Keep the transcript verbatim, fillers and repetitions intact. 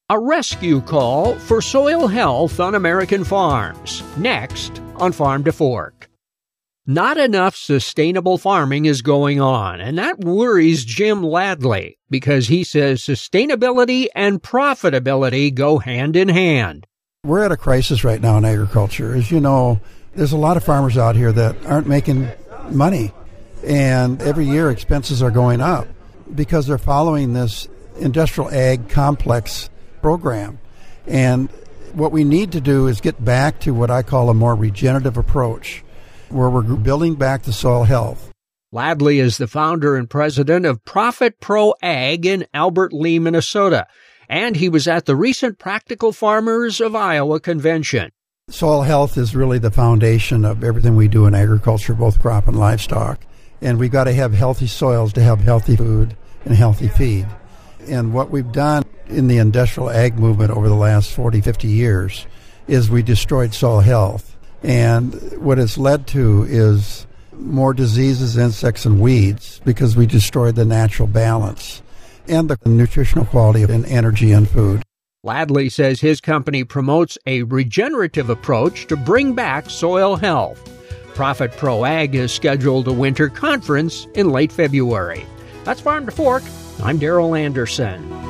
A rescue call for soil health on American farms. Next on Farm to Fork. Not enough sustainable farming is going on, and that worries Jim Ladley because he says sustainability and profitability go hand in hand. We're at a crisis right now in agriculture. As you know, there's a lot of farmers out here that aren't making money, and every year expenses are going up because they're following this industrial ag complex program. And what we need to do is get back to what I call a more regenerative approach, where we're building back the soil health. Ladley is the founder and president of Profit Pro Ag in Albert Lea, Minnesota, and he was at the recent Practical Farmers of Iowa convention. Soil health is really the foundation of everything we do in agriculture, both crop and livestock. And we've got to have healthy soils to have healthy food and healthy feed. And what we've done in the industrial ag movement over the last forty, fifty years is we destroyed soil health. And what it's led to is more diseases, insects, and weeds because we destroyed the natural balance and the nutritional quality of energy and food. Ladley says his company promotes a regenerative approach to bring back soil health. Profit Pro Ag has scheduled a winter conference in late February. That's Farm to Fork. I'm Darrell Anderson.